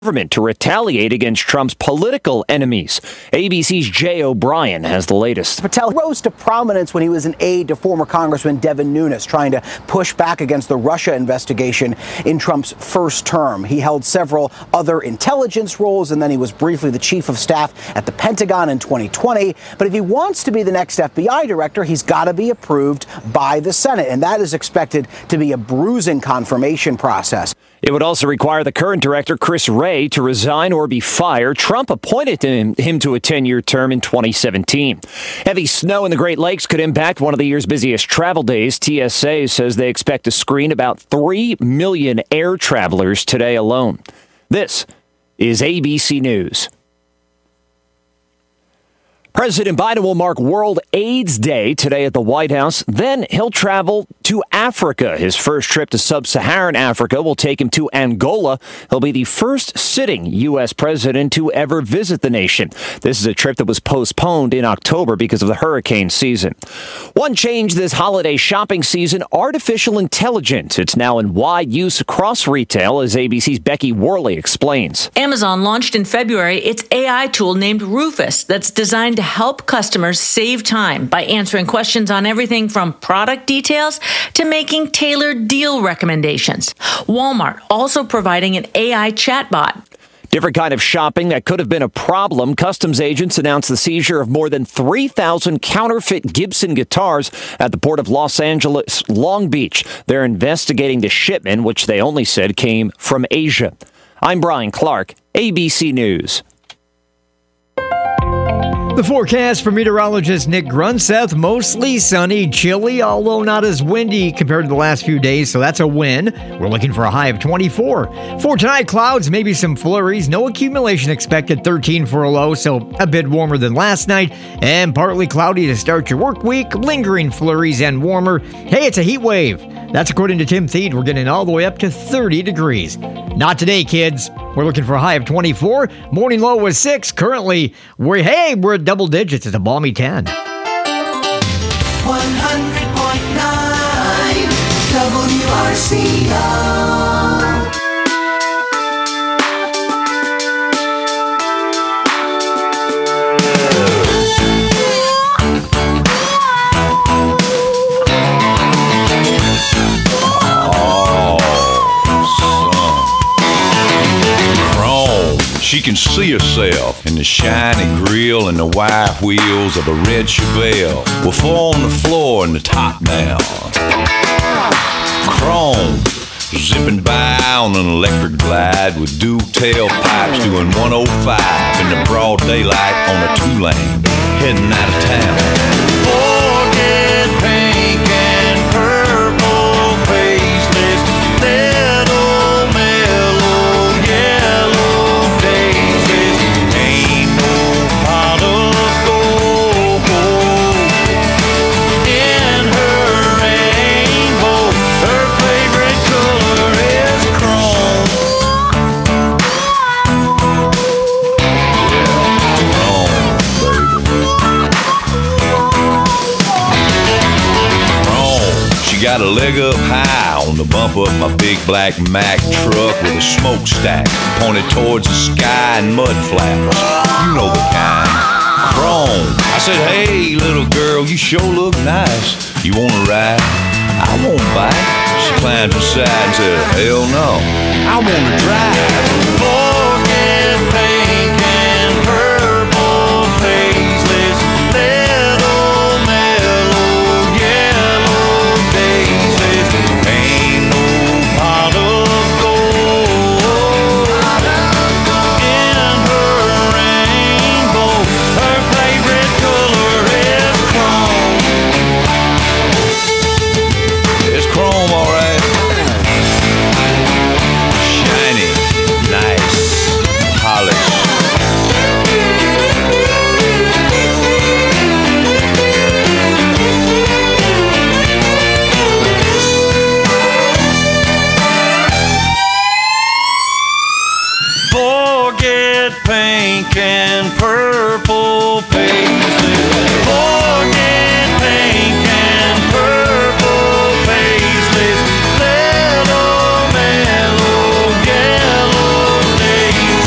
government to retaliate against Trump's political enemies. ABC's Jay O'Brien has the latest. Patel rose to prominence when he was an aide to former Congressman Devin Nunes, trying to push back against the Russia investigation in Trump's first term. He held several other intelligence roles, and then he was briefly the chief of staff at the Pentagon in 2020. But if he wants to be the next FBI director, he's got to be approved by the Senate, and that is expected to be a bruising confirmation process. It would also require the current director, Chris Wray, to resign or be fired. Trump appointed him to a 10-year term in 2017. Heavy snow in the Great Lakes could impact one of the year's busiest travel days. TSA says they expect to screen about 3 million air travelers today alone. This is ABC News. President Biden will mark World AIDS Day today at the White House. Then he'll travel to Africa. His first trip to sub-Saharan Africa will take him to Angola. He'll be the first sitting U.S. president to ever visit the nation. This is a trip that was postponed in October because of the hurricane season. One change this holiday shopping season, artificial intelligence. It's now in wide use across retail, as ABC's Becky Worley explains. Amazon launched in February its AI tool named Rufus that's designed to help customers save time by answering questions on everything from product details to making tailored deal recommendations. Walmart also providing an AI chatbot. Different kind of shopping that could have been a problem. Customs agents announced the seizure of more than 3,000 counterfeit Gibson guitars at the port of Los Angeles, Long Beach. They're investigating the shipment, which they only said came from Asia. I'm Brian Clark, ABC News. The forecast for meteorologist Nick Grunseth, mostly sunny, chilly, although not as windy compared to the last few days, so that's a win. We're looking for a high of 24. For tonight, clouds, maybe some flurries, no accumulation expected, 13 for a low, so a bit warmer than last night, and partly cloudy to start your work week, lingering flurries and warmer. Hey, it's a heat wave. That's according to Tim Thied. We're getting all the way up to 30 degrees. Not today, kids. We're looking for a high of 24. Morning low was 6. Currently, we're at double digits. It's a balmy 10. 100.9 WRCO. She can see herself in the shiny grille and the white wheels of a red Chevelle with 4 on the floor and the top down. Chrome, zipping by on an electric glide with dual tailpipes doing 105 in the broad daylight on a 2-lane heading out of town. Forget pink and purple paisley, little mellow yellow daisies. Ain't no pot of gold in her rainbow. Her favorite color is chrome. Got a leg up high on the bumper of my big black Mack truck with a smokestack pointed towards the sky and mud flaps. You know the kind. Chrome. I said, hey, little girl, you sure look nice. You wanna ride? I won't bite. She climbed inside and said, hell no, I wanna drive. Forget pink and purple paisleys, little mellow yellow daisies. Ain't no pot of gold in her rainbow. Her favorite color is chrome. It's chrome, all right. Shiny, nice, polished. Forget pink and purple paisley. Forget pink and purple paisleys. Little mellow yellow daisies.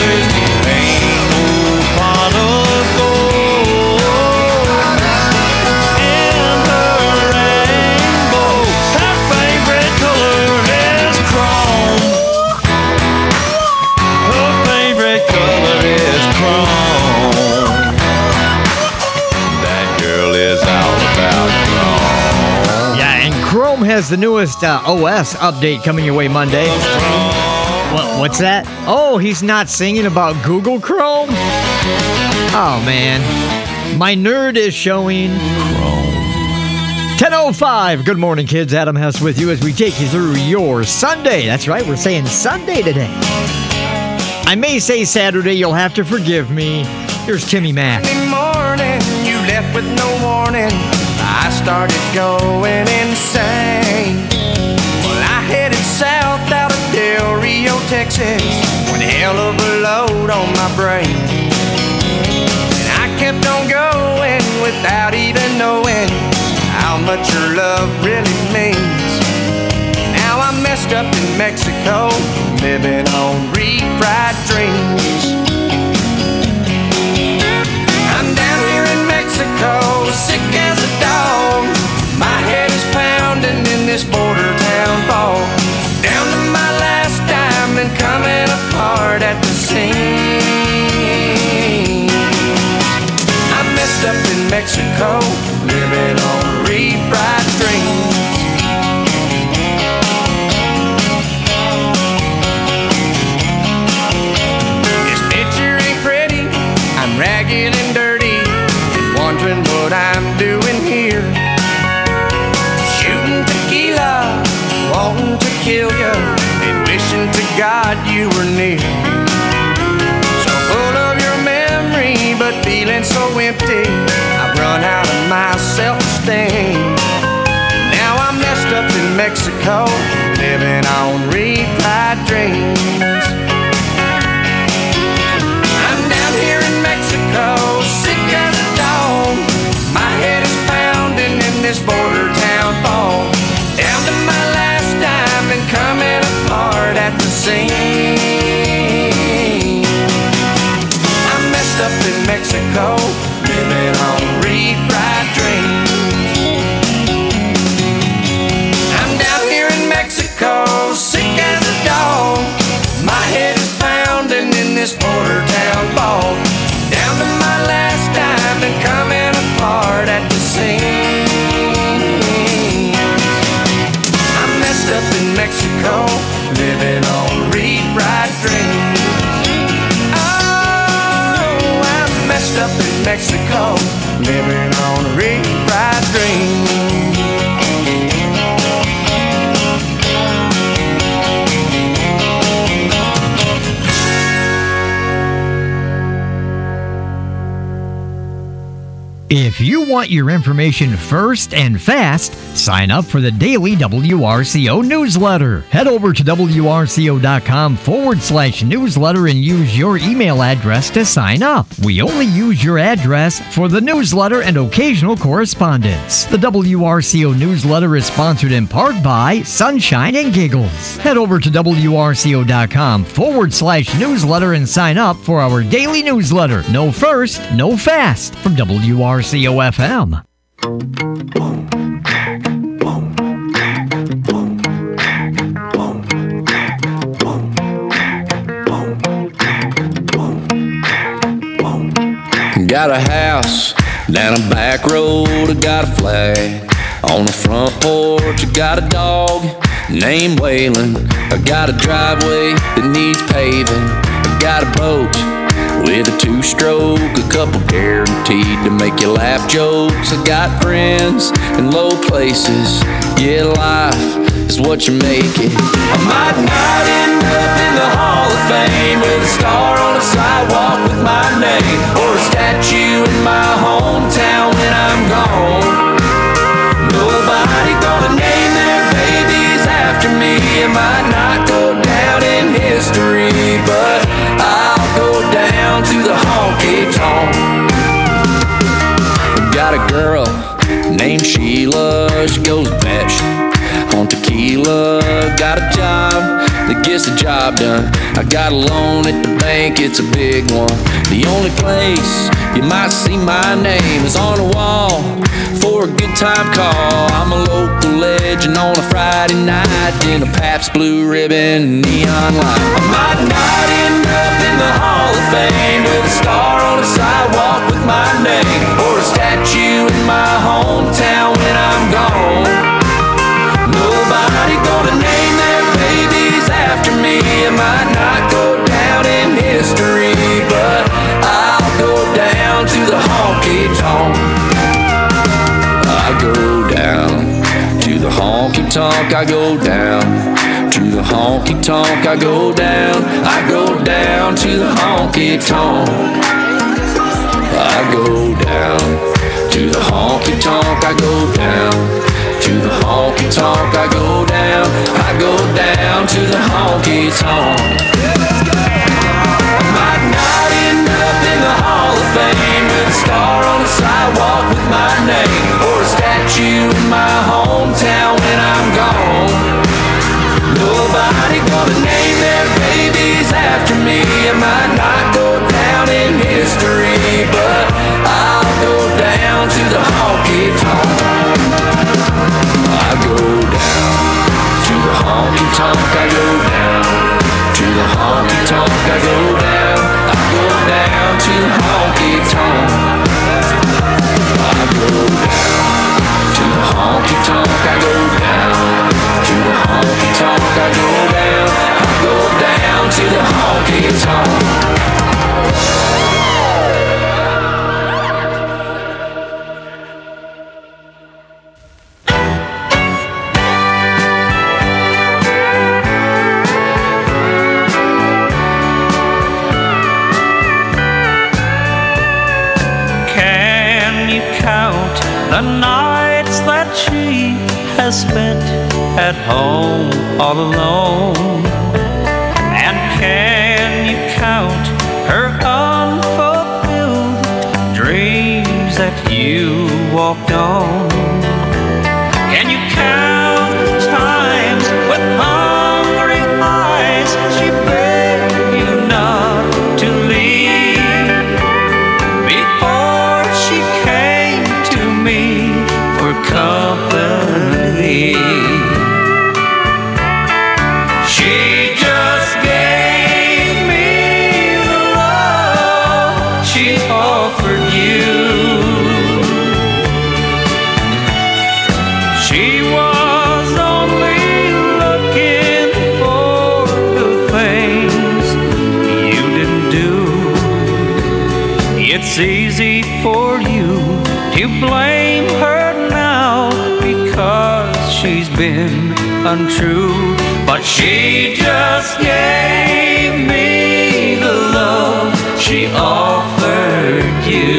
has the newest OS update coming your way Monday. What's that? Oh, he's not singing about Google Chrome? Oh, man. My nerd is showing. 10:05. Good morning, kids. Adam Hess with you as we take you through your Sunday. That's right, we're saying Sunday today. I may say Saturday, you'll have to forgive me. Here's Timmy Mack. Morning, you left with no warning. I started going insane. Well, I headed south out of Del Rio, Texas, with a hell of a load on my brain. And I kept on going without even knowing how much your love really means. Now I'm messed up in Mexico, living on refried dreams. I'm down here in Mexico, sick as a dog. My head is pounding in this border town fog. Down to my last dime and coming apart at the seams. I'm messed up in Mexico, living on refried dreams. This picture ain't pretty, I'm ragged and dirty, and wondering what I'm doing here. Shooting tequila, wanting to kill you, and wishing to God you were near. So full of your memory, but feeling so empty, I've run out of my self-esteem. Now I'm messed up in Mexico, living on refried dreams. I'm down here in Mexico, sick as a dog. My head is pounding in this border town fog. Down to my last dime and coming apart at the seams. I'm messed up in Mexico, living on refried dreams. I'm down here in Mexico, sick as a dog. My head is pounding in this border town fog. Down to my last dime and coming apart at the seams. I'm messed up in Mexico, living on refried dreams. Oh, I'm messed up in Mexico, living on refried dreams. If you want your information first and fast, sign up for the daily WRCO newsletter. Head over to WRCO.com/newsletter and use your email address to sign up. We only use your address for the newsletter and occasional correspondence. The WRCO newsletter is sponsored in part by Sunshine and Giggles. Head over to WRCO.com/newsletter and sign up for our daily newsletter. No first, no fast from WRCO FM. Got a house down a back road, I got a flag on the front porch. I got a dog named Waylon. I got a driveway that needs paving. I got a boat with a 2-stroke, a couple guaranteed to make you laugh jokes. I got friends in low places. Yeah, life is what you make it. I might not end up in the Hall of Fame with a star on a sidewalk with my name, or a statue in my hometown when I'm gone. Nobody gonna name their babies after me. It might not go down in history, but I'll go down to the honky tonk. Got a girl named Sheila, she goes batshit on tequila. Got a job that gets the job done. I got a loan at the bank, it's a big one. The only place you might see my name is on a wall for a good time call. I'm a local legend on a Friday night in a Pabst Blue Ribbon neon light. I might not end up in the Hall of Fame with a star on a sidewalk with my name, or a statue in my hometown when I'm gone. I go down. To the honky tonk I go down. I go down to the honky tonk. I go down to the honky tonk. I go down to the honky tonk. I go down. I go down to the honky tonk. I might not end up in the Hall of Fame with a star on the sidewalk with my name, or a statue in my hometown when I'm gone. Nobody gonna name their babies after me. I might not go down in history, but I'll go down to the honky tonk. I go down to the honky tonk. I go down to the honky tonk. I go down. I go down to the honky tonk. I go down to the honky tonk. I go down to the honky tonk. I go down. I go down to the honky tonk. The nights that she has spent at home all alone. And can you count her unfulfilled dreams that you walked on? Can you count the times with hungry eyes she begged you not to leave before she came to me for company? She just gave me the love she offered you. She was only looking for the things you didn't do. It's easy for you to blame her now because she's been untrue, but she just gave me the love she offered you.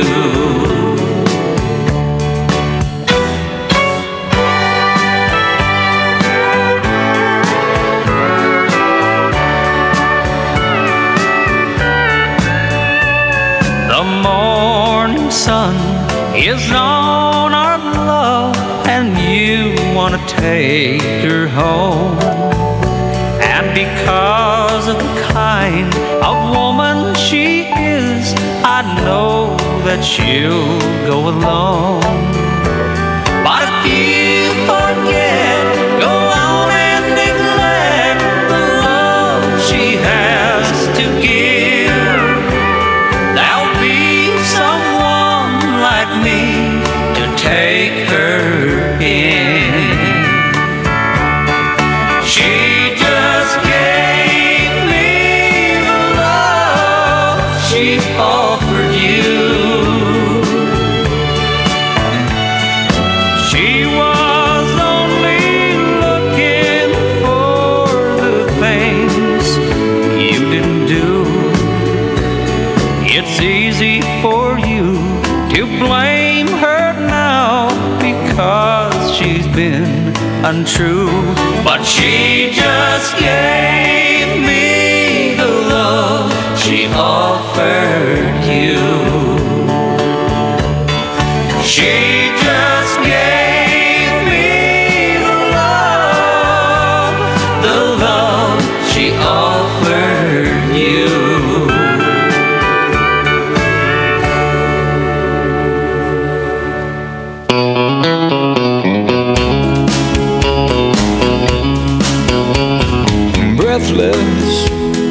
The morning sun is on our love, and you wanna take her home. And because of the kind of woman she is, I know that she'll go alone. But if you forget, go on and neglect the love she has to give, there'll be someone like me to take her in. She just gave me the love she offered you. She was only looking for the things you didn't do. It's easy for you to blame her now because she's been untrue, but she just gave me the love she offered you. She just gave me the love she offered you. Breathless,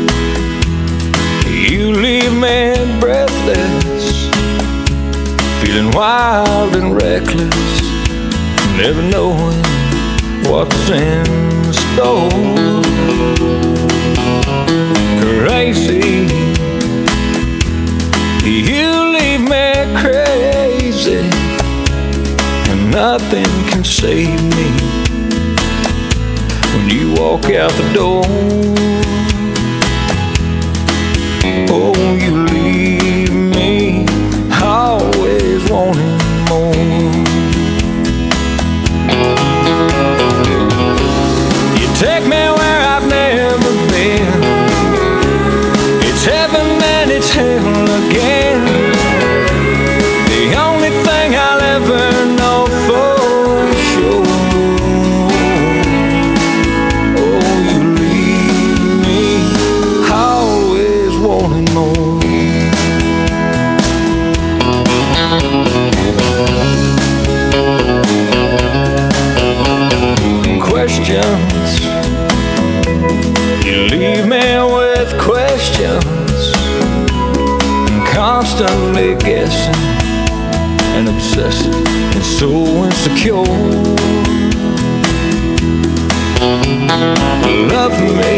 you leave me breathless, feeling wild and reckless, never knowing what's in store. Crazy, you leave me crazy, and nothing can save me. walk out the door. Oh, you leave me always wanting more. You take me where I've never been. It's heaven and it's hell again. The only thing I'll ever know for sure. Oh, you leave me always wanting more. Questions, you leave me with questions, constantly guessing and obsessing and so insecure. Love me,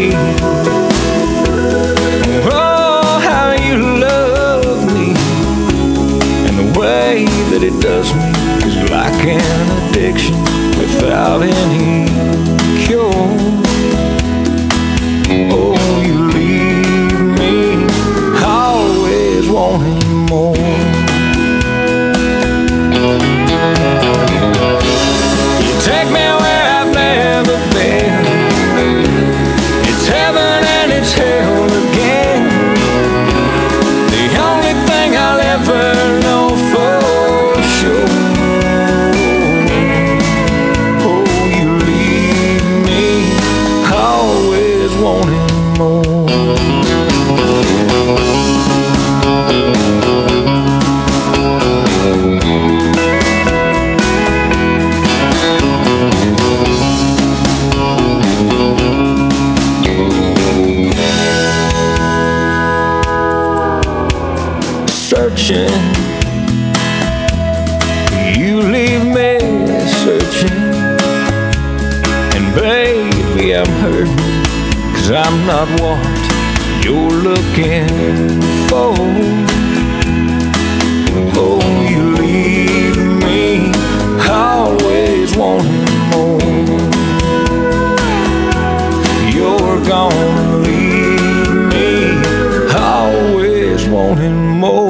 oh how you love me, and the way that it does me is like an addiction without any cure. Oh, you leave me always wanting more. You take me where I've never been. It's heaven and it's hell again. The only thing I'll ever know for sure. Oh, you leave me always wanting more. Searching, you leave me searching, and baby I'm hurting, 'cause I'm not what you're looking for. Oh, you leave me always wanting more. You're gonna leave me always wanting more.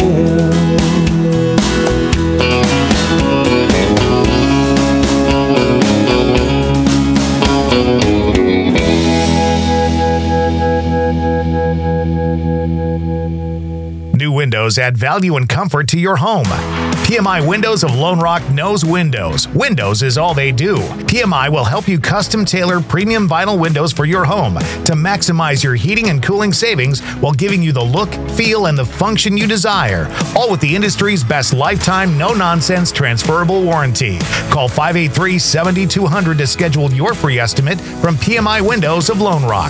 New windows add value and comfort to your home. PMI Windows of Lone Rock knows windows. Windows is all they do. PMI will help you custom tailor premium vinyl windows for your home to maximize your heating and cooling savings while giving you the look, feel, and the function you desire. All with the industry's best lifetime, no-nonsense transferable warranty. Call 583-7200 to schedule your free estimate from PMI Windows of Lone Rock.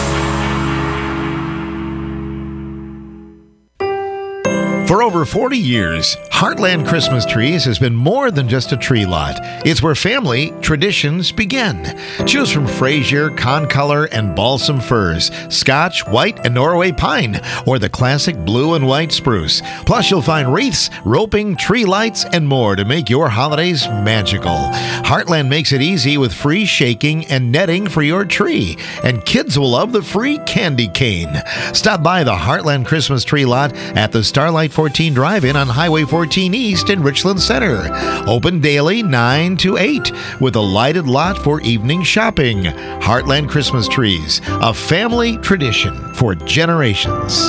For over 40 years, Heartland Christmas Trees has been more than just a tree lot. It's where family traditions begin. Choose from Fraser, Concolor, and Balsam firs, Scotch, White, and Norway pine, or the classic blue and white spruce. Plus, you'll find wreaths, roping, tree lights, and more to make your holidays magical. Heartland makes it easy with free shaking and netting for your tree. And kids will love the free candy cane. Stop by the Heartland Christmas Tree lot at the Starlight 14 Drive-In on Highway 14 East in Richland Center. Open daily 9 to 8 with a lighted lot for evening shopping. Heartland Christmas Trees, a family tradition for generations.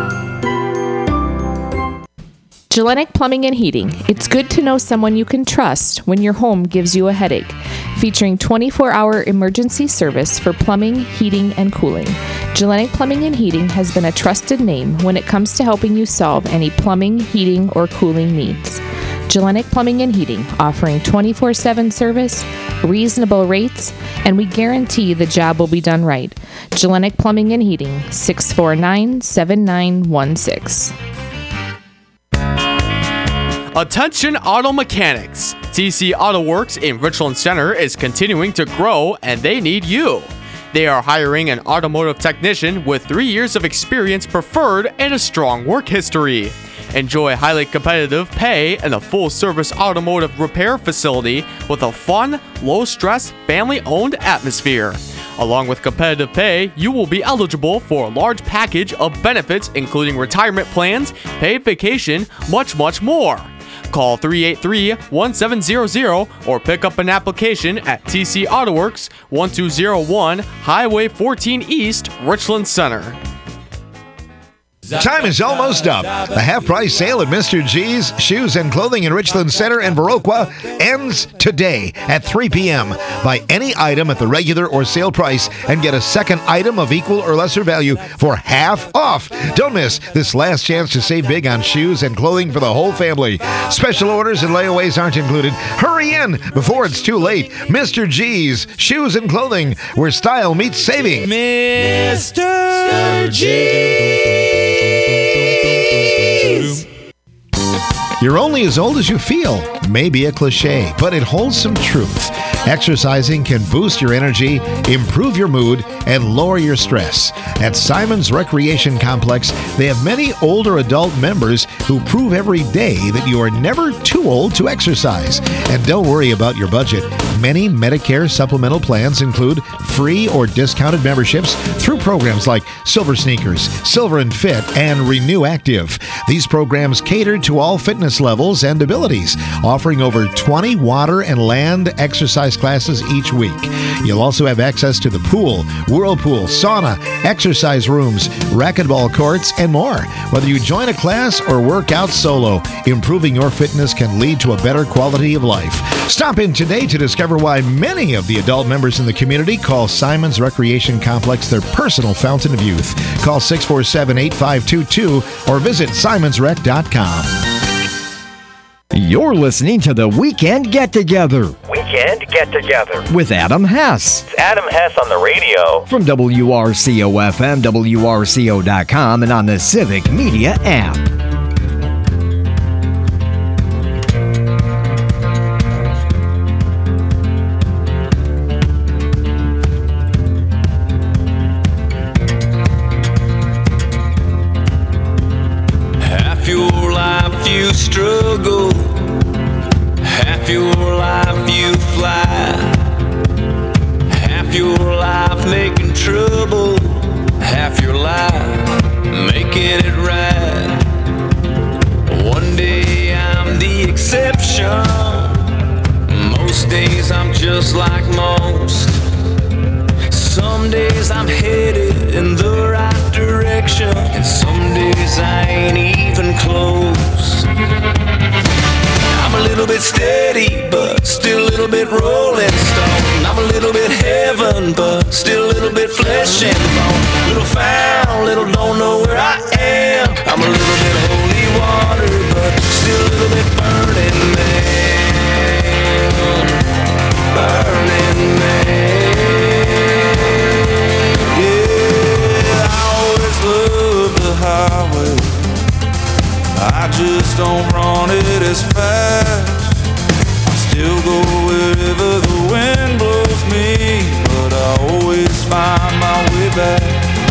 Gillenic Plumbing and Heating. It's good to know someone you can trust when your home gives you a headache. Featuring 24-hour emergency service for plumbing, heating, and cooling. Gillenic Plumbing and Heating has been a trusted name when it comes to helping you solve any plumbing, heating, or cooling needs. Gillenic Plumbing and Heating, offering 24/7 service, reasonable rates, and we guarantee the job will be done right. Gillenic Plumbing and Heating, 649-7916. Attention auto mechanics! TC Auto Works in Richland Center is continuing to grow and they need you. They are hiring an automotive technician with 3 years of experience preferred and a strong work history. Enjoy highly competitive pay and a full-service automotive repair facility with a fun, low-stress, family-owned atmosphere. Along with competitive pay, you will be eligible for a large package of benefits including retirement plans, paid vacation, much more. Call 383-1700 or pick up an application at TC Auto Works, 1201 Highway 14 East, Richland Center. Time is almost up. The half-price sale at Mr. G's Shoes and Clothing in Richland Center and Viroqua ends today at 3 p.m. Buy any item at the regular or sale price and get a second item of equal or lesser value for half off. Don't miss this last chance to save big on shoes and clothing for the whole family. Special orders and layaways aren't included. Hurry in before it's too late. Mr. G's Shoes and Clothing, where style meets saving. Mr. G. You're only as old as you feel. Maybe a cliche, but it holds some truth. Exercising can boost your energy, improve your mood, and lower your stress. At Simon's Recreation Complex, they have many older adult members who prove every day that you are never too old to exercise. And don't worry about your budget. Many Medicare supplemental plans include free or discounted memberships through programs like Silver Sneakers, Silver and Fit, and Renew Active. These programs cater to all fitness levels and abilities, offering over 20 water and land exercise classes each week. You'll also have access to the pool, whirlpool, sauna, exercise rooms, racquetball courts, and more. Whether you join a class or work out solo, improving your fitness can lead to a better quality of life. Stop in today to discover why many of the adult members in the community call Simon's Recreation Complex their personal fountain of youth. Call 647-8522 or visit simonsrec.com. You're listening to the Weekend Get-Together Weekend Get-Together with Adam Hess. It's Adam Hess on the radio. From WRCO-FM, WRCO.com, and on the Civic Media app. Half your life you struggle, half your life you fly, half your life making trouble, half your life making it right. One day I'm the exception, most days I'm just like most. Some days I'm headed in the right direction, and some days I ain't even close. I'm a little bit steady, but still a little bit rolling stone. I'm a little bit heaven, but still a little bit flesh and bone. Little found, little don't know where I am. I'm a little bit holy water, but still a little bit burning man. Burning man. Yeah, I always love the highway. I just don't run it as fast. I still go wherever the wind blows me, but I always find my way back.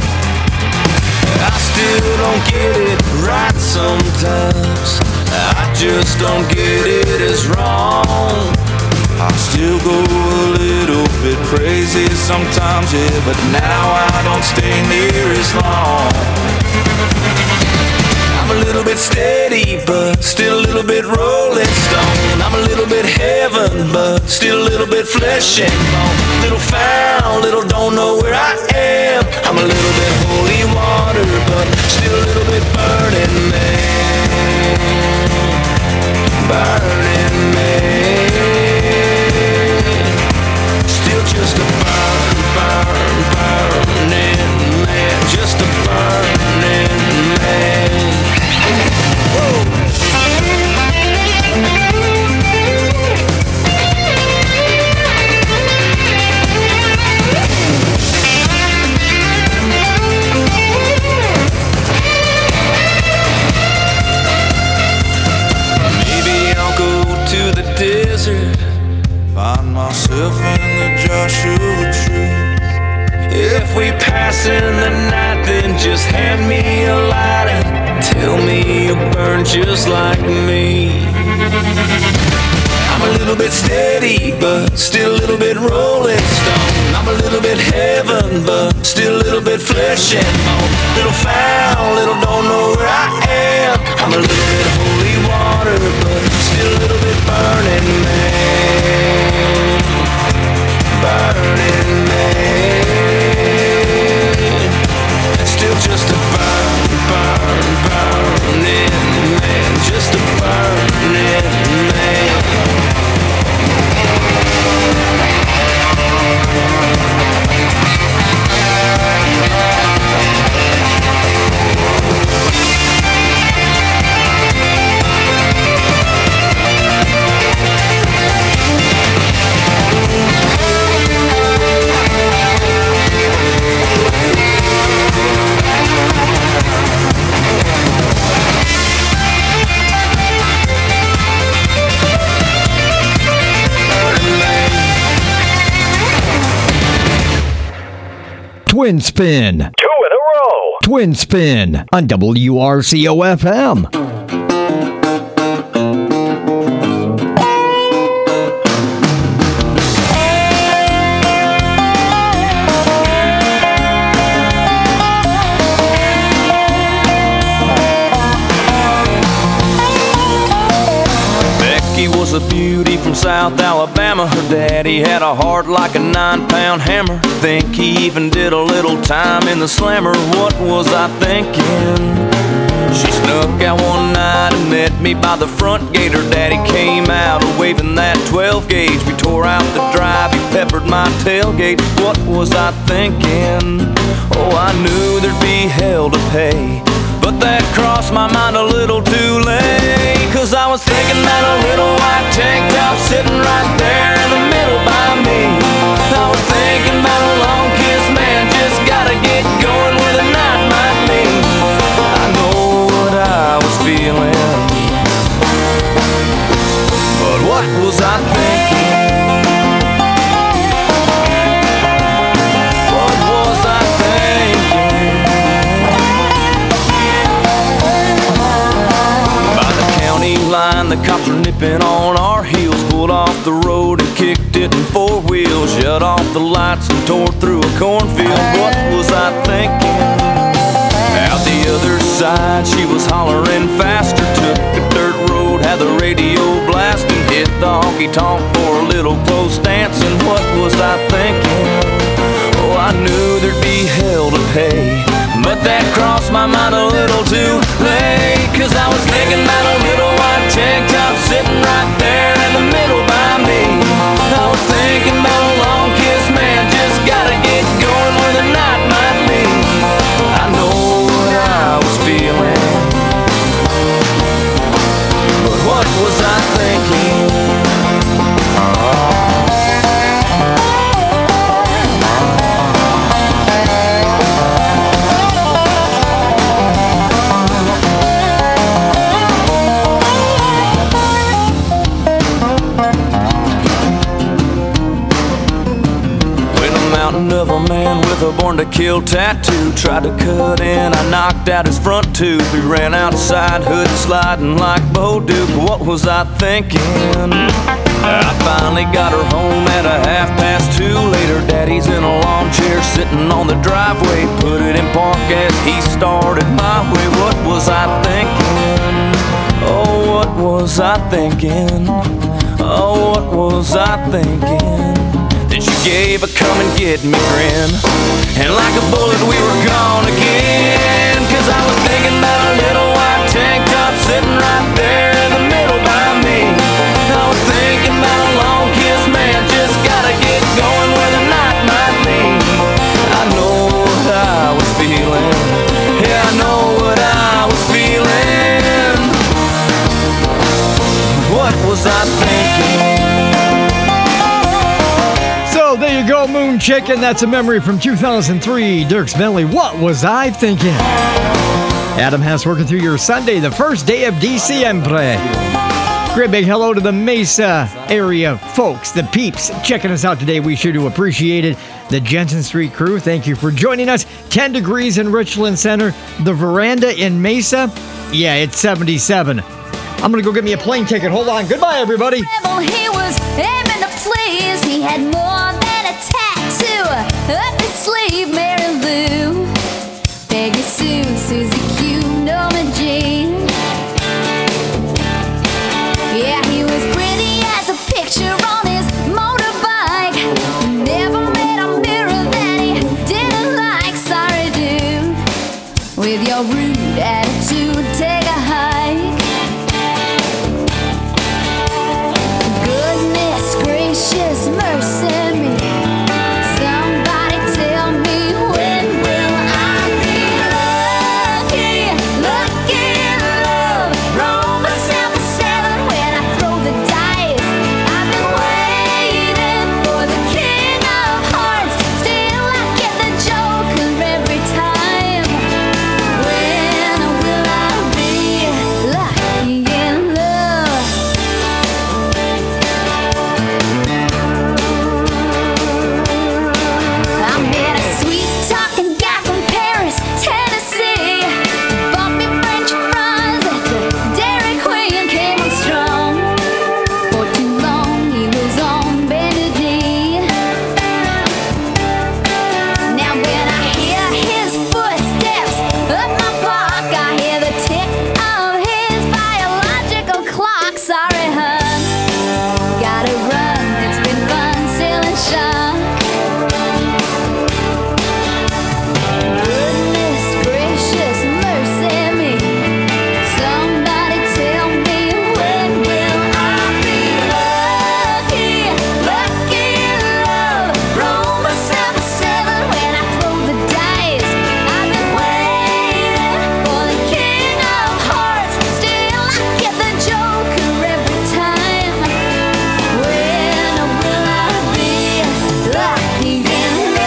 I still don't get it right sometimes. I just don't get it as wrong. I still go a little bit crazy sometimes, yeah, but now I don't stay near as long. I'm a little bit steady, but still a little bit rolling stone. I'm a little bit heaven, but still a little bit flesh and bone. Little found, little don't know where I am. I'm a little bit holy water, but still a little bit burning man. Burning man. Still just a burning man. Just a burning man. Maybe I'll go to the desert, find myself in the Joshua tree. If we pass in the night, then just hand me a lighter. Tell me you burn just like me. I'm I'm a little bit steady, but still a little bit rolling stone. I'm a little bit heaven, but still a little bit flesh and bone. Little foul, little don't know where I am. I'm a little bit holy water, but still a little bit burning man. Burning man. Still just a burning man. Just a burning man. Twin Spin. 2 in a row. Twin Spin on WRCO-FM. Was a beauty from South Alabama. Her daddy had a heart like a 9-pound hammer. Think he even did a little time in the slammer. What was I thinking? She snuck out one night and met me by the front gate. Her daddy came out waving that 12 gauge. We tore out the drive, he peppered my tailgate. What was I thinking? Oh, I knew there'd be hell to pay, but that crossed my mind a little too late. Cause I was thinking about a little white tank top sitting right there in the middle by me. I was thinking about a long kiss, man, just gotta get going where the night might be. I know what I was feeling, but what was I thinking? What was I thinking? Line, the cops were nipping on our heels. Pulled off the road and kicked it in 4 wheels. Shut off the lights and tore through a cornfield. What was I thinking? Out the other side, she was hollering faster. Took a dirt road, had the radio blasting. Hit the honky-tonk for a little close dancing. What was I thinking? Oh, I knew there'd be hell to pay, but that crossed my mind a little too late. Cause I was thinking about a little white tank top sitting right there in the middle by me. I was thinking about a long kiss, man, just gotta get going where the night might be. I know what I was feeling, but what was I thinking? Of a man with a born to kill tattoo tried to cut in, I knocked out his front tooth. We ran outside, hood sliding like Bo Duke. What was I thinking? I finally got her home at a 2:30. Later, daddy's in a lawn chair sitting on the driveway. Put it in park as he started my way. What was I thinking? Oh, what was I thinking? Oh, what was I thinking? Then she gave a come and get me grin, and like a bullet we were gone again. Cause I was thinking about a little white tank top sitting right there in the middle by me. I was thinking about a long kiss, man, just gotta get going where the night might be. I know what I was feeling, yeah, I know what I was feeling. What was I thinking? So there you go, Moon Chicken. That's a memory from 2003. Dierks Bentley, what was I thinking? Adam Hess working through your Sunday, the first day of Diciembre. Great big hello to the Mesa area folks, the peeps, checking us out today. We sure do appreciate it. The Jensen Street crew, thank you for joining us. 10 degrees in Richland Center. The veranda in Mesa, yeah, it's 77. I'm going to go get me a plane ticket. Hold on. Goodbye, everybody. He was aiming to please. He had more than a tattoo up his sleeve. Mary Lou, Peggy Sue, Susie Q, Norma Jean. Yeah, he was pretty as a picture on his motorbike. Never met a mirror that he didn't like. Sorry, dude, with your rude attitude, take a hike. Goodness gracious, mercy me. Somebody tell me, when will I be lucky? Lucky in love. Roll myself a 7 when I throw the dice. I've been waiting for the king of hearts. Still I get the joker every time. When will I be lucky in love? I met a sweet-talking guy from Paris, Tennessee. Bought me French fries at the Dairy Queen. Came on strong. For too long he was on Benedict. Now when I hear his footsteps up my block, I hear the tick of his biological clock. Sorry, hun, gotta run. It's been fun sailing shark. Goodness gracious, mercy me. Somebody tell me, when will I be lucky? Lucky in love. Roll myself a 7 when I throw the dice. I've been waiting for the king of hearts. Still I get the joker every time. When will I be lucky in love?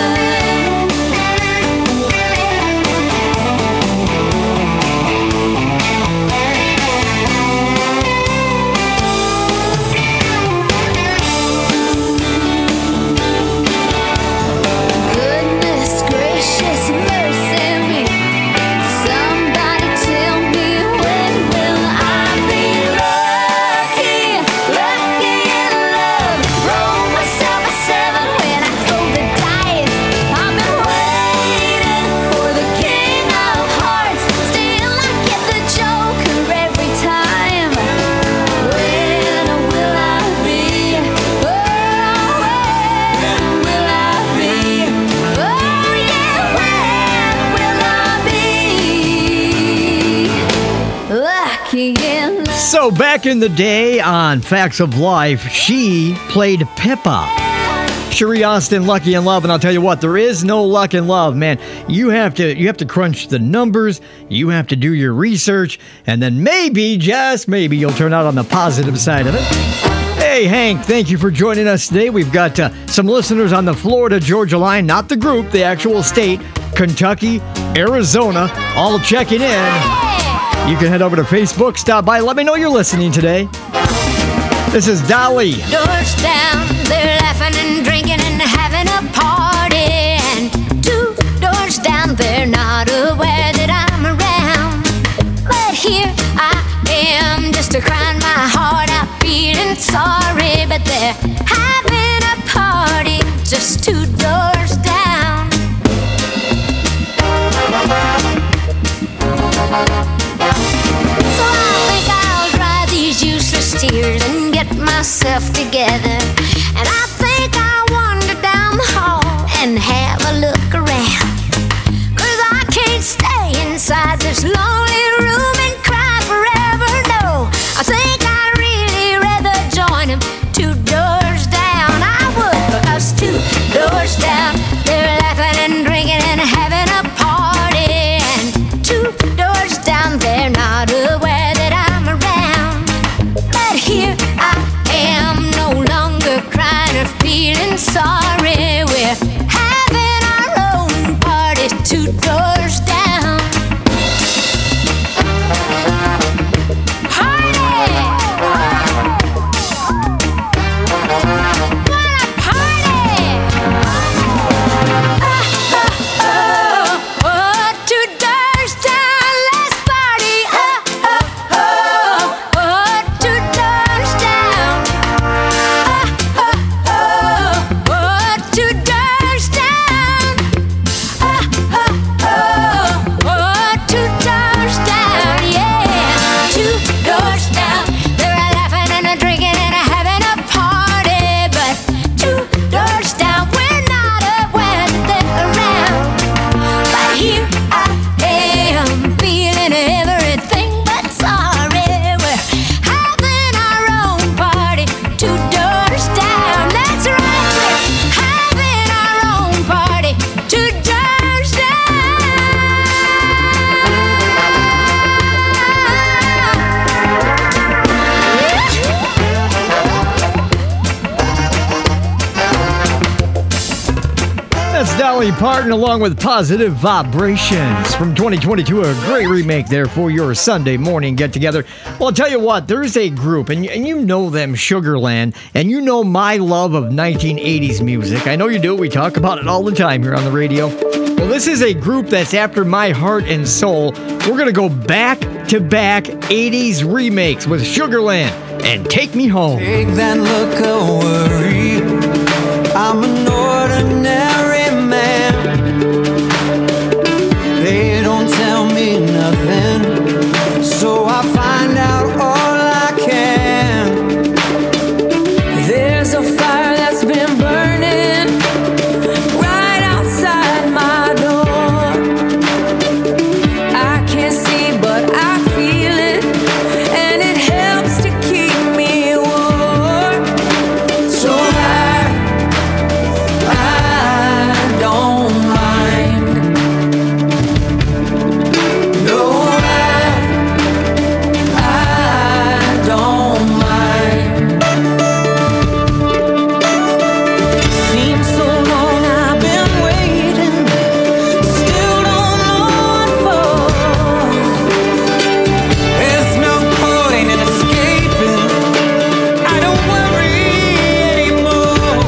Goodness gracious, mercy me. Somebody tell me, when will I be lucky? Lucky in love. Roll myself a 7 when I throw the dice. I've been waiting for the king of hearts. Still I get the joker every time. When will I be? Oh, when will I be? Oh yeah, when will I be lucky in love? So back in the day on Facts of Life, she played Pippa. Cherie Austin, Lucky in Love, and I'll tell you what, there is no luck in love, man. You have to crunch the numbers, you have to do your research, and then maybe, just maybe, you'll turn out on the positive side of it. Hey, Hank, thank you for joining us today. We've got some listeners on the Florida-Georgia line, not the group, the actual state, Kentucky, Arizona, all checking in. You can head over to Facebook, stop by, let me know you're listening today. This is Dolly. Doors down, they're laughing and drinking and having a party. And 2 doors down, they're not aware that I'm around. But here I am, just a crying my heart out, feeling sorry. But they're having a party just 2 doors down. So I think I'll dry these useless tears and get myself together. And I think I'll wander down the hall and have a look around. 'Cause I can't stay inside this lonely room and cry forever, no. I think I'd really rather join him 2 doors down. I would, because 2 doors down, they're laughing and drinking and having a party. And 2 doors down, they're not aware that I'm around. But here I am, no longer crying or feeling sorry. We're having our own party 2 doors down. Dolly Parton along with Positive Vibrations from 2022. A great remake there for your Sunday morning get-together. Well, I'll tell you what, there's a group, and you know them, Sugarland, and you know my love of 1980s music. I know you do. We talk about it all the time here on the radio. Well, this is a group that's after my heart and soul. We're going to go back-to-back 80s remakes with Sugarland and Take Me Home. Take that look of worry. I'm an ordinary man. They don't tell me nothing, so I find out all I can. There's a fire that's been burning right outside my door. I can't see, but I feel it, and it helps to keep me warm. So I don't mind. No, I don't mind. Seems so long I've been waiting, still don't know what for. There's no point in escaping. I don't worry anymore.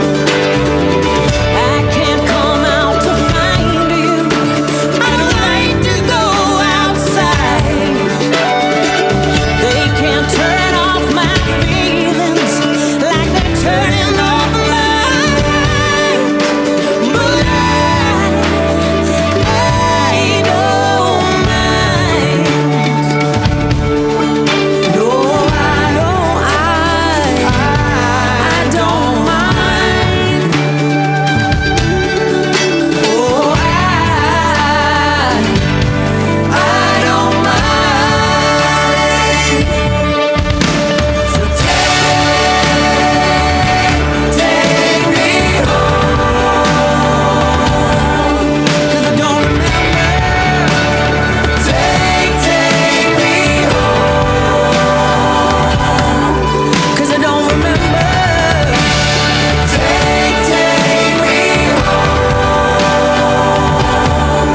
I can't come out to find you. I don't like to go outside. They can't turn off my feelings like they're turning off the light. But I don't mind. No, I don't mind. Oh, I don't mind. So take me home, 'cause I don't remember. Take me home, 'cause I don't remember. Take me home,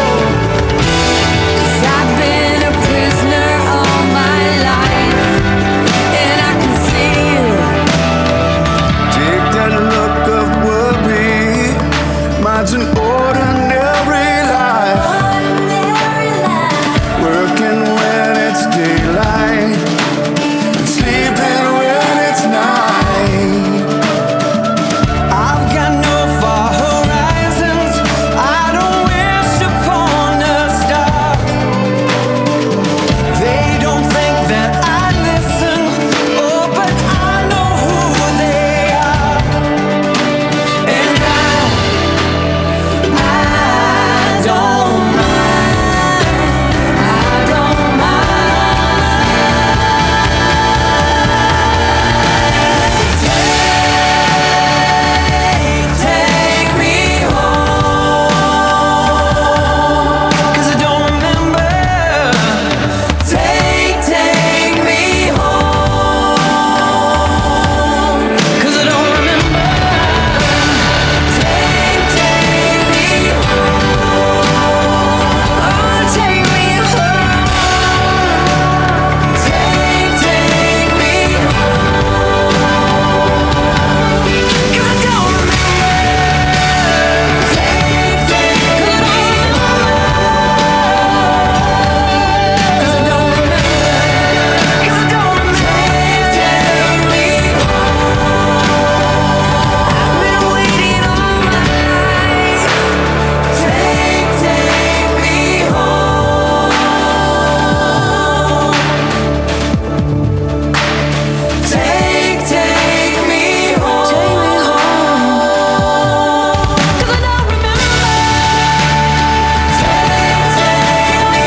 'cause I've been a prisoner all my life, and I can see it. Take that look of worry. Mine's an ordinary life. Working when it's daylight, sleeping when it's night. I've got no far horizons. I don't wish upon a star. They don't think that I listen. Oh, but I know who they are. And I don't mind. I don't mind. Take me home, 'cause I don't remember. Take me home, 'cause I don't remember. Take me home. Oh, take me home. Take me home, 'cause I don't remember. Take me home, 'cause I don't remember. 'Cause I don't remember. Take me home. I've been waiting all my life. Take me home. Take me home. 'Cause I don't remember. Take me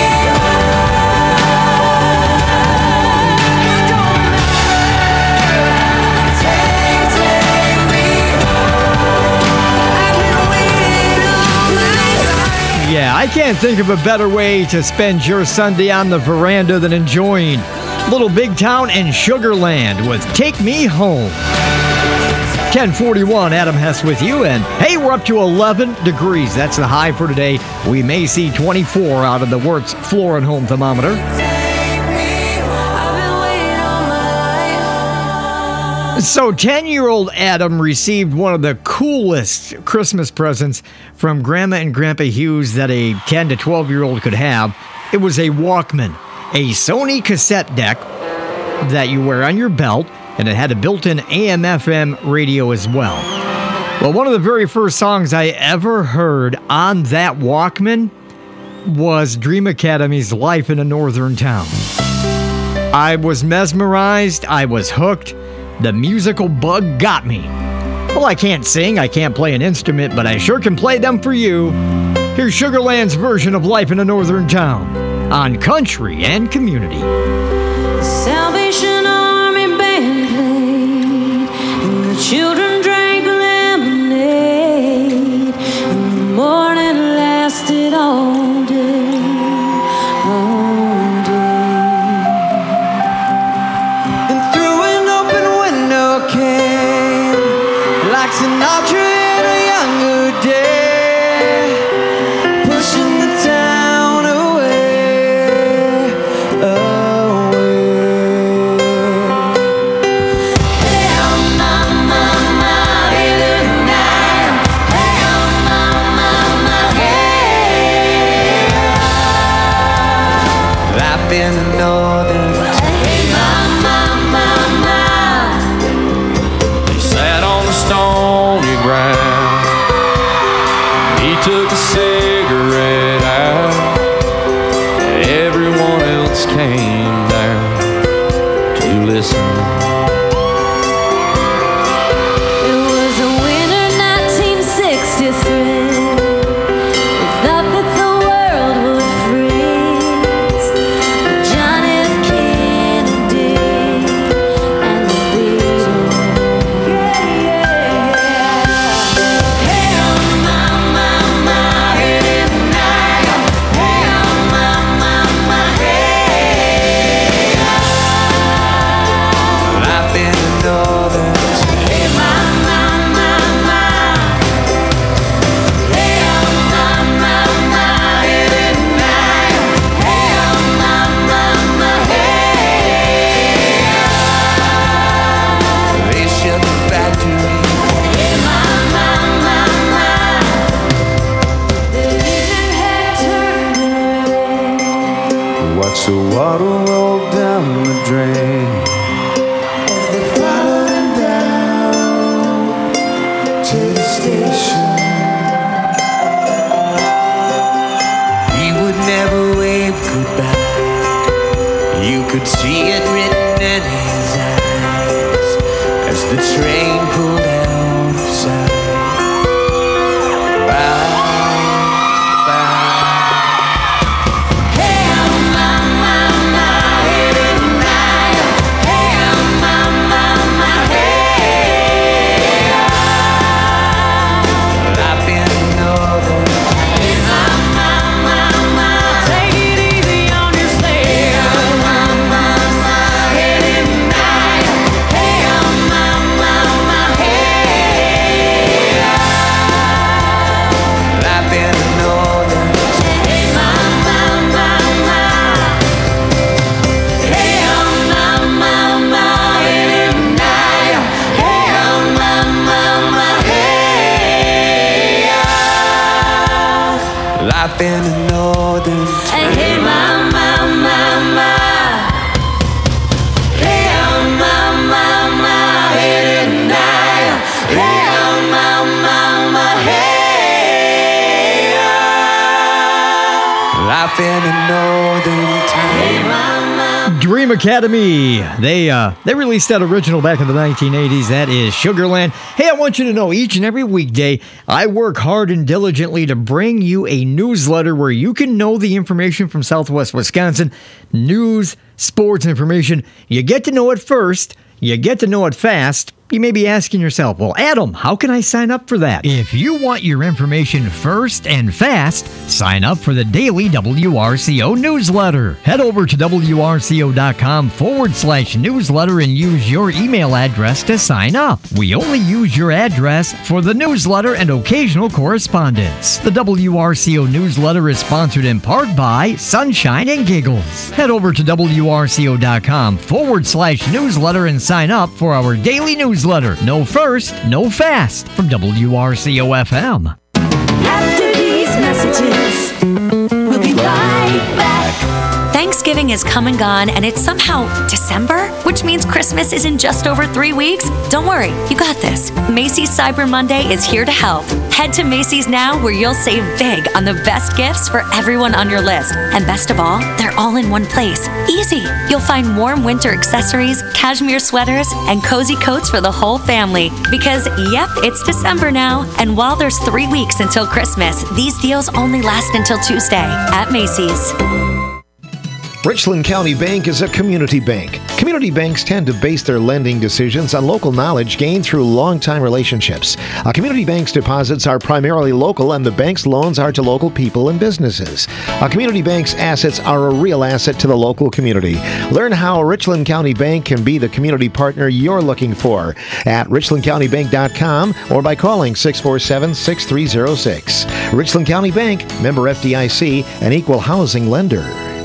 Yeah, I can't think of a better way to spend your Sunday on the veranda than enjoying Little Big Town and Sugarland with Take Me Home. 1041, Adam Hess with you. And hey, we're up to 11 degrees. That's the high for today. We may see 24 out of the Wertz Floor and Home thermometer. So 10-year-old Adam received one of the coolest Christmas presents from Grandma and Grandpa Hughes that a 10 to 12-year-old could have. It was a Walkman, a Sony cassette deck that you wear on your belt, and it had a built-in AM/FM radio as well. Well, one of the very first songs I ever heard on that Walkman was Dream Academy's Life in a Northern Town. I was mesmerized. I was hooked. The musical bug got me. Well, I can't sing, I can't play an instrument, but I sure can play them for you. Here's Sugarland's version of Life in a Northern Town on Country and Community. Salvation Army band played, and the children drank lemonade, and the morning lasted all day, all day. And through an open window came, like Sinatra in a younger day, pushing the town away, away. Life in the northern He sat on the stony ground. He took a cigarette out. Everyone else came down to listen. It was a winter 1963. We thought that the world would freeze. But John F. Kennedy and the Beatles. Hey, oh, mama, hey, night. Hey, oh, mama, hey. Life in the northern Hey, mama, hey, oh, mama, hey, night. Hey, oh, mama, hey. they shut the factory. Hey, mama, the evening had turned. Watch the water roll down the drain as they followed him down to the station. He would never wave goodbye. You could see it written in his eyes as the train pulled out of sight. Bye, bye. Hey, oh, mama, hey, night. Hey, oh, mama, hey. Life in the northern Hey, mama, take it easy on your sleigh. Hey, oh, mama, hey, night. Hey, oh, mama, hey. life in the northern Hey, mama, hey, oh, mama, hey, night. Hey, oh, mama, hey. life in the northern Hey, mama, hey, oh, mama, hey, night. Hey, oh, mama, hey. life in the northern Hey, mama. Dream Academy. They released that original back in the 1980s. That is Sugarland. Hey, I want you to know each and every weekday I work hard and diligently to bring you a newsletter where you can know the information from Southwest Wisconsin. News, sports information. You get to know it first. You get to know it fast. You may be asking yourself, well, Adam, how can I sign up for that? If you want your information first and fast, sign up for the daily WRCO newsletter. Head over to WRCO.com/newsletter and use your email address to sign up. We only use your address for the newsletter and occasional correspondence. The WRCO newsletter is sponsored in part by Sunshine and Giggles. Head over to WRCO.com/newsletter and sign up for our daily newsletter. No first, no fast from WRCO FM. After these messages, we'll be right back. Thanksgiving is come and gone, and it's somehow December, which means Christmas is in just over 3 weeks. Don't worry, you got this. Macy's Cyber Monday is here to help. Head to Macy's now, where you'll save big on the best gifts for everyone on your list. And best of all, they're all in one place. Easy. You'll find warm winter accessories, cashmere sweaters, and cozy coats for the whole family. Because, yep, it's December now. And while there's 3 weeks until Christmas, these deals only last until Tuesday at Macy's. Richland County Bank is a community bank. Community banks tend to base their lending decisions on local knowledge gained through long-time relationships. A community bank's deposits are primarily local, and the bank's loans are to local people and businesses. A community bank's assets are a real asset to the local community. Learn how Richland County Bank can be the community partner you're looking for at richlandcountybank.com or by calling 647-6306. Richland County Bank, member FDIC, an equal housing lender.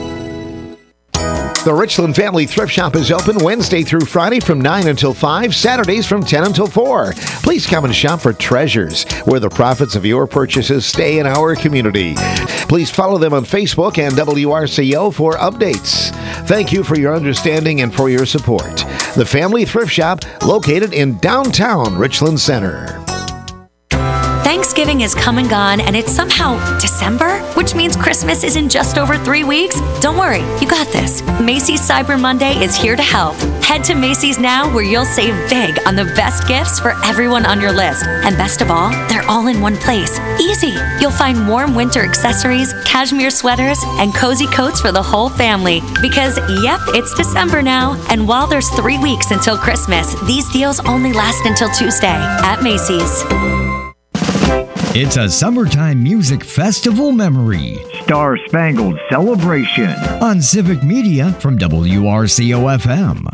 The Richland Family Thrift Shop is open Wednesday through Friday from 9 until 5, Saturdays from 10 until 4. Please come and shop for treasures, where the profits of your purchases stay in our community. Please follow them on Facebook and WRCO for updates. Thank you for your understanding and for your support. The Family Thrift Shop, located in downtown Richland Center. Thanksgiving is come and gone, and it's somehow December, which means Christmas is in just over 3 weeks. Don't worry, you got this. Macy's Cyber Monday is here to help. Head to Macy's now, where you'll save big on the best gifts for everyone on your list. And best of all, they're all in one place. Easy. You'll find warm winter accessories, cashmere sweaters, and cozy coats for the whole family. Because, yep, it's December now. And while there's 3 weeks until Christmas, these deals only last until Tuesday at Macy's. It's a summertime music festival memory. Star Spangled Celebration on Civic Media from WRCO FM.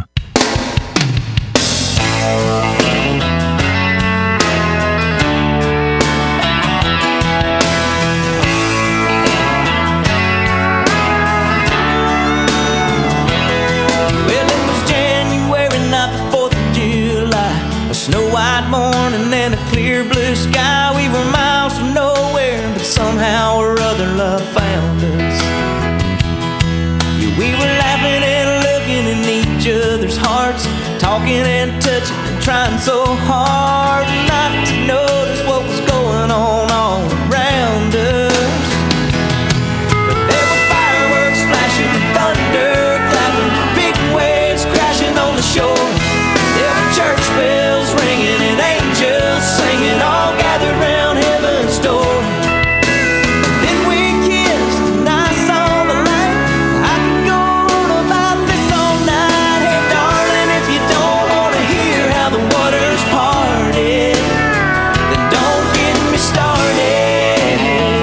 Well, it was January, not the 4th of July. A snow-white morning and a clear blue sky. We were miles from nowhere, but somehow or other love found us. Yeah, we were laughing and looking in each other's hearts, talking and touching and trying so hard not to notice what was going on all around us. But there were fireworks flashing and thunder clapping, big waves crashing on the shore. There were church bells ringing and angels singing, all gathered round heaven's door. Then we kissed and I saw the light. I could go on about this all night. Hey darling, if you don't want to hear how the waters parted, then don't get me started.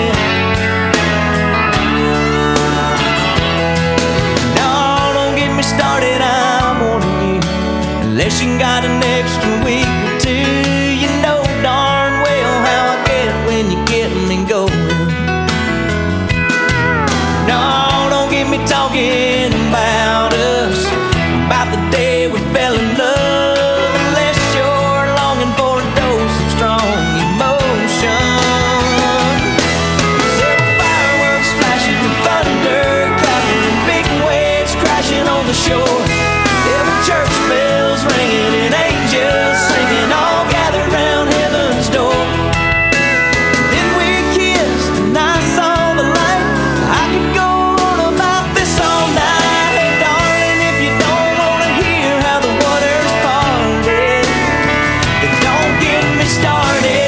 No, don't get me started, I'm warning you. Unless you got an extra week or two, you know darn well how I get when you get me going. No, don't get me talking about us, about the day we fell in love, unless you're longing for a dose of strong emotion. There were fireworks flashing and thunder clapping and big waves crashing on the shore. There were church bells ringing and angels singing, all gathered round heaven's door. Then we kissed and I saw the light. I could go on about this all night. Hey darling, if you don't want to hear how the waters parted, then don't get me started.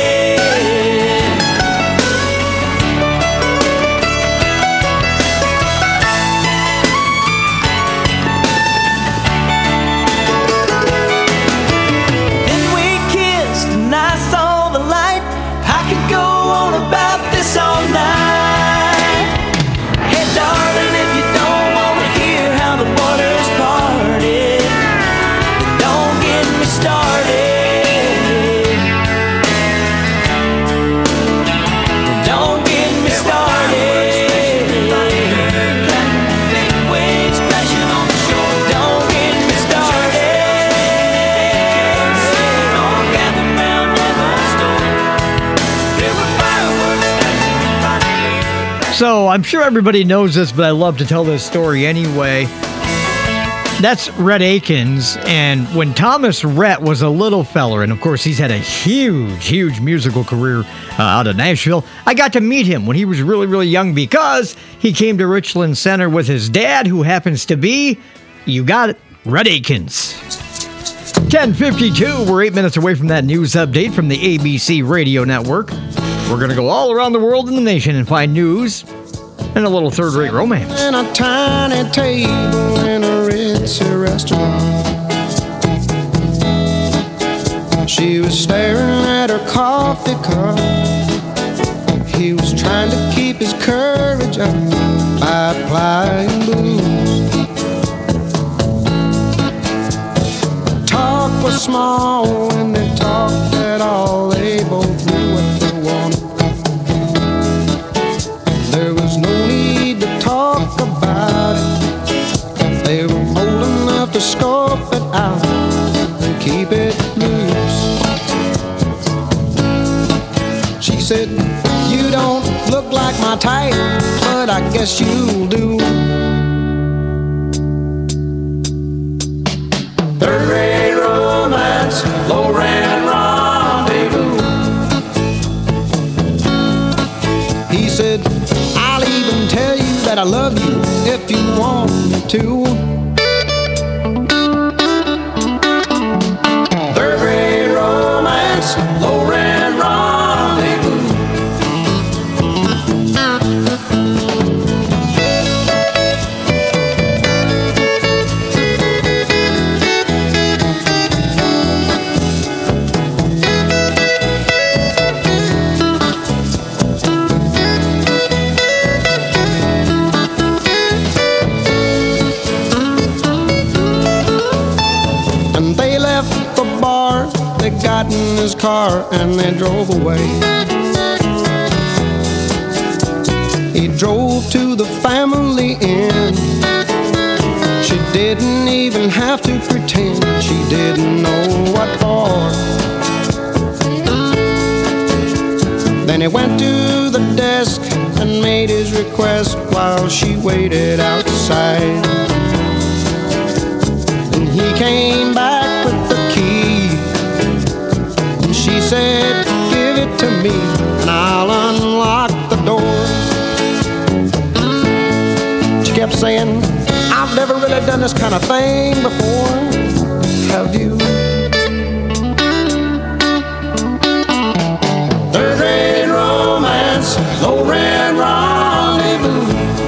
So I'm sure everybody knows this, but I love to tell this story anyway. That's Rhett Akins, and when Thomas Rhett was a little feller, and of course he's had a huge musical career out of Nashville, I got to meet him when he was really young because he came to Richland Center with his dad, who happens to be, you got it, Rhett Akins. 10:52, we're 8 minutes away from that news update from the ABC Radio Network. We're going to go all around the world and the nation and find news and a little third-rate romance. And a tiny table in a ritzy restaurant. She was staring at her coffee cup. He was trying to keep his courage up by applying booze. Talk was small when they talked at all. They both knew what they wanted. There was no need to talk about it. They were old enough to scope it out and keep it loose. She said, "You don't look like my type, but I guess you'll do." Third-rate romance, low-rent rendezvous. He said, "I'll even tell you that I love you if you want me to." Third-rate romance, low-rent rendezvous. They got in his car and they drove away. He drove to the family inn. She didn't even have to pretend she didn't know what for. Then he went to the desk and made his request while she waited outside. Then he came back with the key. She said, "Give it to me and I'll unlock the door." She kept saying, "I've never really done this kind of thing before. Have you?" Third-rate romance, low-rent rendezvous.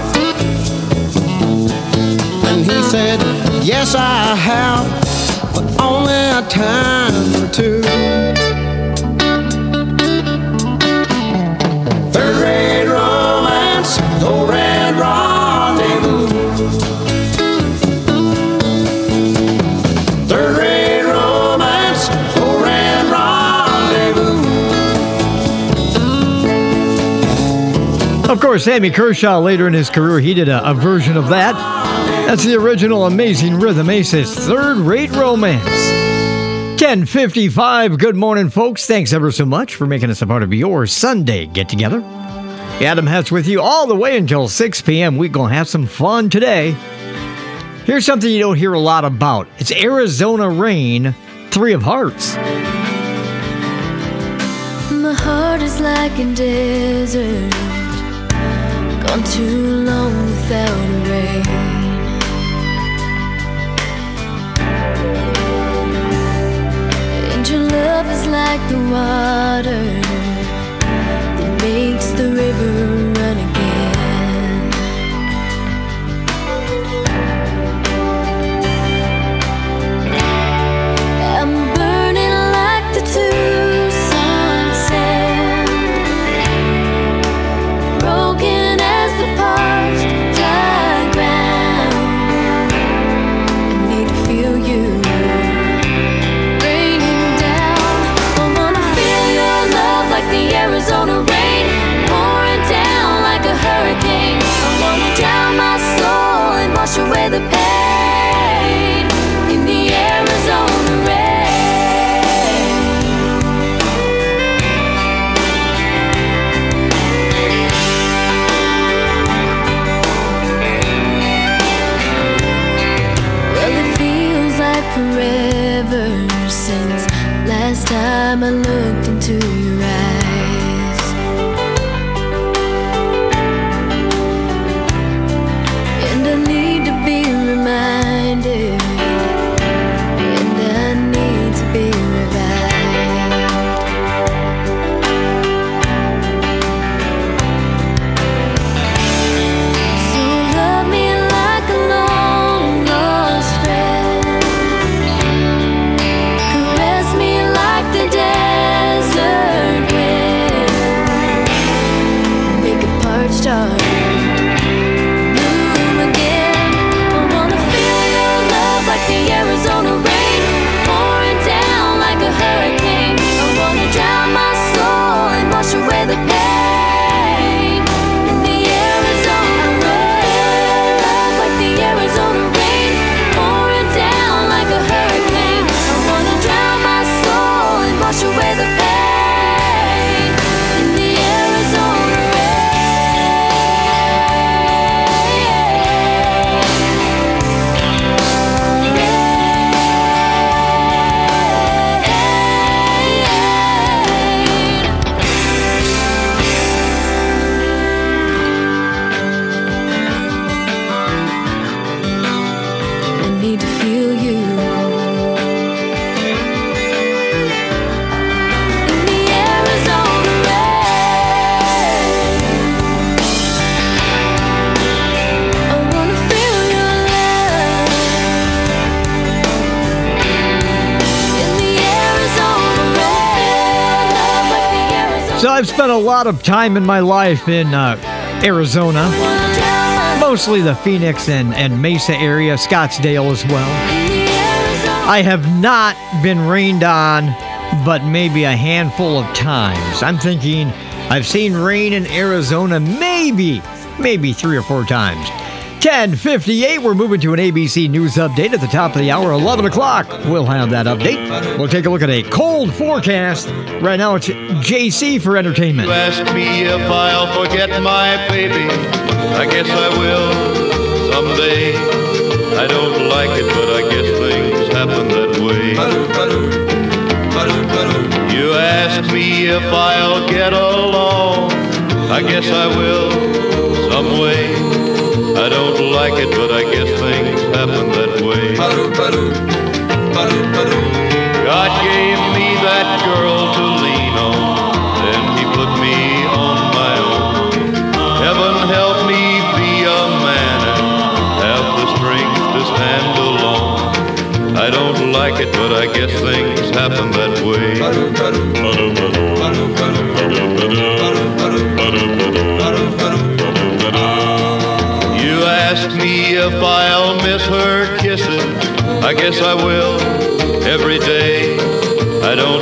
And he said, "Yes, I have, but only a time or two." Third-rate romance, low-rent rendezvous. Third-rate romance, low-rent rendezvous. Of course, Sammy Kershaw, later in his career, he did a version of that. That's the original Amazing Rhythm Aces, Third-Rate Romance. 10:55. Good morning, folks. Thanks ever so much for making us a part of your Sunday get-together. Adam Hess with you all the way until 6 p.m. We're going to have some fun today. Here's something you don't hear a lot about. It's Arizona Rain, Three of Hearts. My heart is like a desert, gone too long without a rain. And your love is like the water that makes the river run again. I'm burning like the Tucson sand, broken as the parched dry ground. I need to feel you raining down. I wanna feel your love. time I looked into your eyes. And I need to be reminded, and I need to be revived. So love me like a long lost friend. Caress me like the desert wind. Make a parched heart bloom again. I wanna feel your love like the Arizona rain, pouring down like a hurricane. I wanna drown my soul and wash away the pain. In the Arizona rain, love like the Arizona rain, pouring down like a hurricane. I wanna drown my soul and wash away the pain. In the Arizona I need to feel you. In the Arizona rain, I wanna feel your love. In the Arizona rain, love like the Arizona. So I've spent a lot of time in my life in Arizona, mostly the Phoenix and Mesa area, Scottsdale as well. I have not been rained on, but maybe a handful of times. I'm thinking I've seen rain in Arizona maybe 3 or 4 times. 10:58, we're moving to an ABC News update at the top of the hour, 11 o'clock. We'll have that update. We'll take a look at a cold forecast. Right now it's JC for entertainment. You ask me if I'll forget my baby. I guess I will someday. I don't like it, but I guess things happen that way. You ask me if I'll get along. I guess I will some way. I don't like it, but I guess things happen that way. God gave me that girl to lean on, then he put me on my own. Heaven help me be a man and have the strength to stand alone. I don't like it, but I guess things happen that way. You ask me if I'll miss her kisses. I guess I will every day. I don't